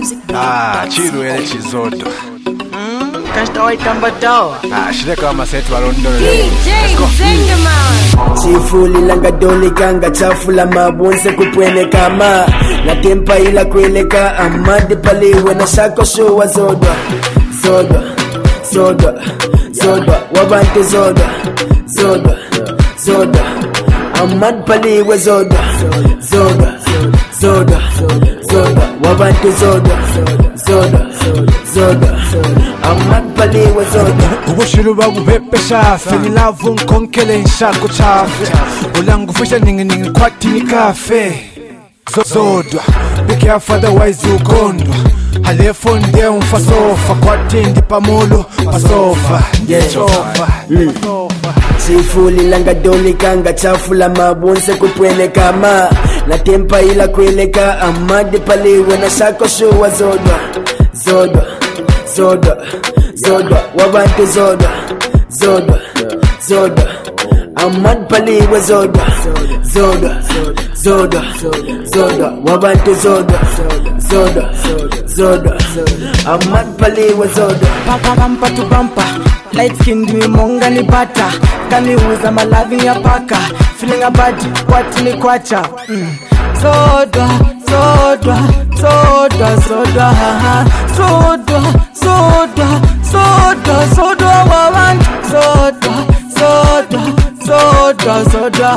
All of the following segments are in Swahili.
Chiru ele chizoto. Kasta waitamba tawa. Shile kama setu walondolo. DJ Zengaman. Chifuli langa doli kanga chafula mabunse kupwene kama na tempa ila kueleka amadi paliwe na shako shuwa zoda zoda zoda zoda wabantu zoda zoda zoda amadi paliwe zoda zoda zoda zoda wabantu zoda zoda zoda amadi paliwe zoda Ubushiru babupepesha feni lavu nkonkele nshako chafe ulangufisha ningi kwati ni kafe Zodwa be careful otherwise you kondwa halefo ndiye umfasofa kwati ndi pamolo pasofa sofa Chifuli langa doli kanga chafula mabunse kupwene kama na tempa ila kueleka amadi paliwe na shako shuwa zoda zoda zoda zoda wabantu zoda zoda zoda amadi paliwe zoda zoda zoda zoda wabantu zoda zoda zoda amadi paliwe zoda Pampa to bumper, light skin ni monga ni bata. Kani uza malavi ya paka, feeling a body, what ni kwacha. Soda, soda, soda, soda, soda, soda, soda, soda, wawan. Soda, soda, soda, soda,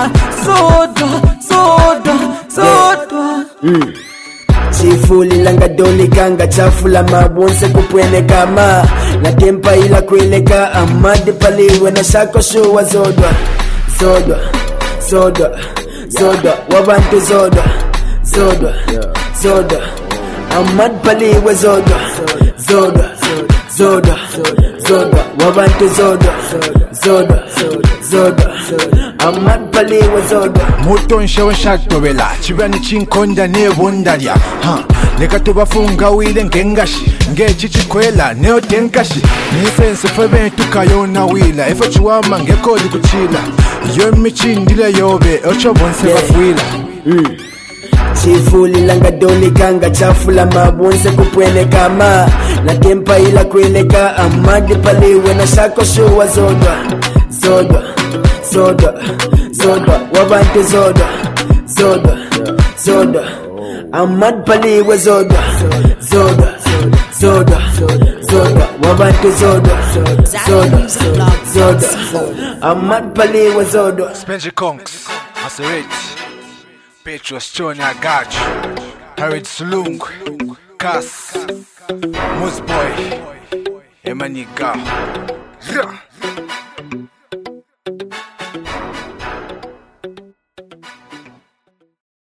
soda, soda, soda. Chifuli langa doli kanga chafula mabunse kupwene kama na tempa ila kueleka amadi paliwe na shako shuwa zoda zoda zoda zoda wabantu zoda zoda zoda amadi paliwe zoda zoda zoda zoda wabantu zoda zoda zoda amadi paliwe zoda Muto nshewe shaktovela chibani chinkonda nebondalya leka tubafunga wile ngengashi ngechichikwela neo tenkashi nifense febe tukayona wila efe chiwama ngekoli kuchila yo michindile yobe ocho bonse bafuila Chifuli langa doli kanga chafula mabunse kupwene kama na tempa ila kueleka amadi paliwe na shako shuwa zoda zoda zoda zoda wabantu zoda zoda zoda amadi paliwe zoda zoda zoda zoda wabantu zoda zoda zoda amadi paliwe zoda Spencer Konks Maserati Petro Stone Agachu Harid Sulung Kas Musboy Emaniga